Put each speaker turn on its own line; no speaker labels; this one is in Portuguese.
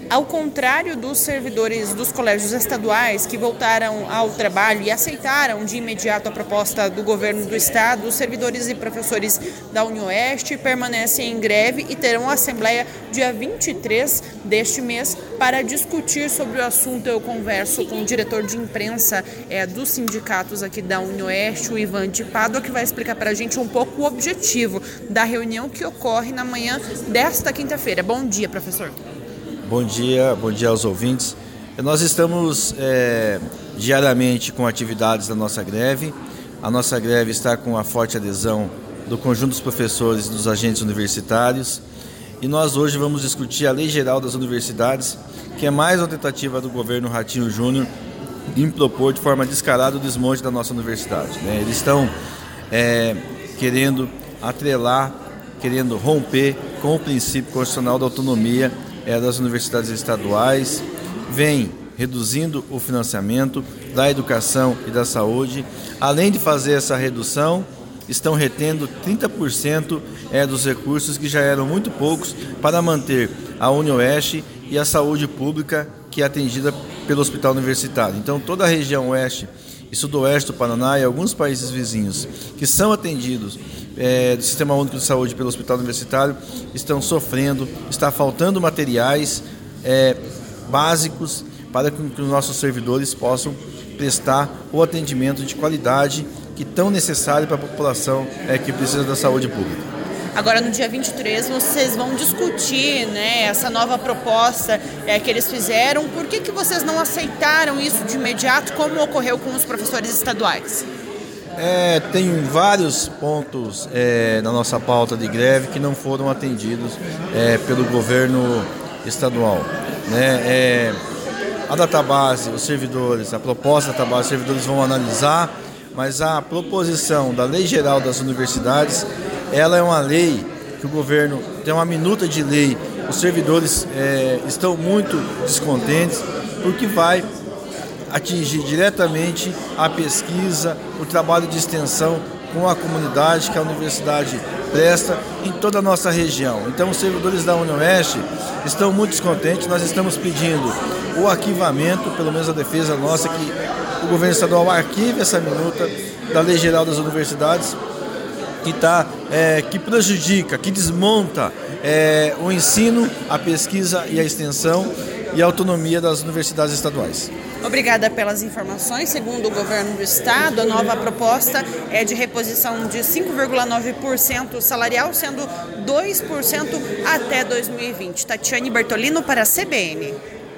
Ao contrário dos servidores dos colégios estaduais que voltaram ao trabalho e aceitaram de imediato a proposta do governo do estado, os servidores e professores da UniOeste permanecem em greve e terão assembleia dia 23 deste mês para discutir sobre o assunto. Eu converso com o diretor de imprensa dos sindicatos aqui da UniOeste, o Ivan de Pádua, que vai explicar para a gente um pouco o objetivo da reunião que ocorre na manhã desta quinta-feira. Bom dia, professor.
Bom dia aos ouvintes. Nós estamos diariamente com atividades da nossa greve. A nossa greve está com a forte adesão do conjunto dos professores e dos agentes universitários. E nós hoje vamos discutir a Lei Geral das Universidades, que é mais uma tentativa do governo Ratinho Júnior em propor de forma descarada o desmonte da nossa universidade. Eles estão querendo atrelar, querendo romper com o princípio constitucional da autonomia das universidades estaduais, vem reduzindo o financiamento da educação e da saúde. Além de fazer essa redução, estão retendo 30% dos recursos que já eram muito poucos para manter a UniOeste e a saúde pública que é atendida pelo hospital universitário. Então toda a região oeste e sudoeste do Paraná e alguns países vizinhos que são atendidos do Sistema Único de Saúde pelo Hospital Universitário estão sofrendo, está faltando materiais básicos para que os nossos servidores possam prestar o atendimento de qualidade que é tão necessário para a população que precisa da saúde pública.
Agora, no dia 23, vocês vão discutir essa nova proposta que eles fizeram. Por que vocês não aceitaram isso de imediato, como ocorreu com os professores estaduais?
Tem vários pontos na nossa pauta de greve que não foram atendidos pelo governo estadual. A database, os servidores, a proposta da database, os servidores vão analisar, mas a proposição da Lei Geral das Universidades, ela é uma lei que o governo tem uma minuta de lei. Os servidores estão muito descontentes porque vai atingir diretamente a pesquisa, o trabalho de extensão com a comunidade que a universidade presta em toda a nossa região. Então os servidores da UniOeste estão muito descontentes. Nós estamos pedindo o arquivamento, pelo menos a defesa nossa, que o governo estadual arquive essa minuta da Lei Geral das Universidades que prejudica, que desmonta o ensino, a pesquisa e a extensão e a autonomia das universidades estaduais.
Obrigada pelas informações. Segundo o governo do estado, a nova proposta é de reposição de 5,9% salarial, sendo 2% até 2020. Tatiane Bertolino para a CBN.